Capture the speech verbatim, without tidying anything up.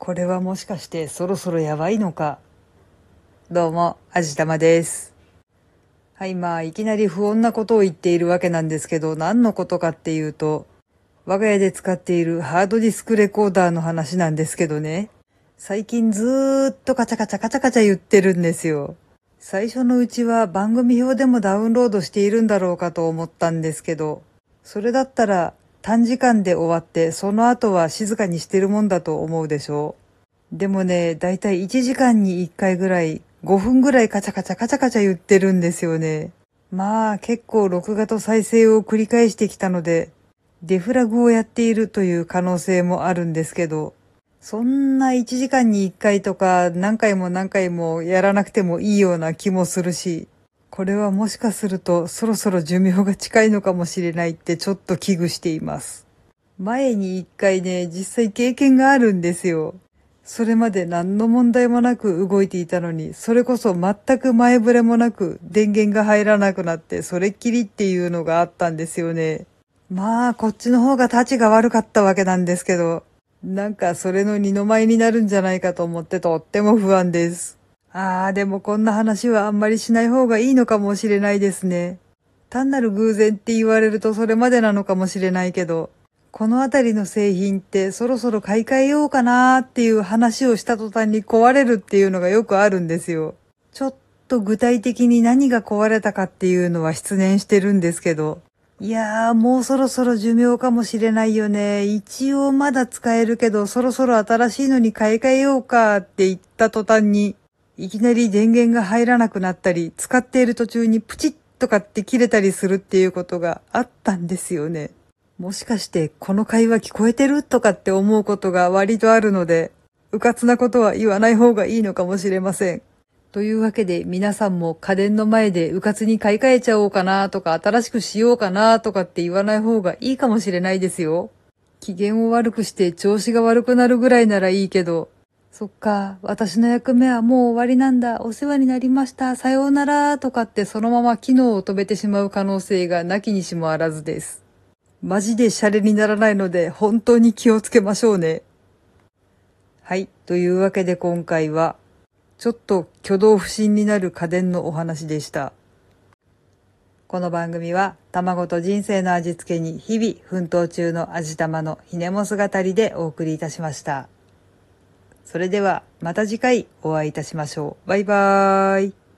これはもしかしてそろそろやばいのか。どうも、あじたまです。はい、まあ、いきなり不穏なことを言っているわけなんですけど、何のことかっていうと、我が家で使っているハードディスクレコーダーの話なんですけどね。最近ずーっとカチャカチャカチャカチャ言ってるんですよ。最初のうちは番組表でもダウンロードしているんだろうかと思ったんですけど、それだったら短時間で終わってその後は静かにしてるもんだと思うでしょう。でもね、だいたいいちじかんにいっかいぐらい、ごふんぐらいカチャカチャカチャカチャ言ってるんですよね。まあ結構録画と再生を繰り返してきたので、デフラグをやっているという可能性もあるんですけど、そんないちじかんにいっかいとか何回も何回もやらなくてもいいような気もするし、これはもしかするとそろそろ寿命が近いのかもしれないってちょっと危惧しています。前にいっかいね、実際経験があるんですよ。それまで何の問題もなく動いていたのに、それこそ全く前触れもなく電源が入らなくなってそれっきりっていうのがあったんですよね。まあこっちの方が立ちが悪かったわけなんですけど、なんかそれの二の舞になるんじゃないかと思ってとっても不安です。ああ、でもこんな話はあんまりしない方がいいのかもしれないですね。単なる偶然って言われるとそれまでなのかもしれないけど、このあたりの製品ってそろそろ買い替えようかなーっていう話をした途端に壊れるっていうのがよくあるんですよ。ちょっと具体的に何が壊れたかっていうのは失念してるんですけど、いやーもうそろそろ寿命かもしれないよね。一応まだ使えるけどそろそろ新しいのに買い替えようかって言った途端に、いきなり電源が入らなくなったり、使っている途中にプチッとかって切れたりするっていうことがあったんですよね。もしかしてこの会話聞こえてるとかって思うことが割とあるので、うかつなことは言わない方がいいのかもしれません。というわけで皆さんも家電の前でうかつに買い替えちゃおうかなとか新しくしようかなとかって言わない方がいいかもしれないですよ。機嫌を悪くして調子が悪くなるぐらいならいいけど、そっか、私の役目はもう終わりなんだ、お世話になりました、さようならとかってそのまま機能を止めてしまう可能性がなきにしもあらずです。マジでシャレにならないので本当に気をつけましょうね。はい、というわけで今回はちょっと挙動不審になる家電のお話でした。この番組は卵と人生の味付けに日々奮闘中の味玉のひねも姿りでお送りいたしました。それではまた次回お会いいたしましょう。バイバーイ。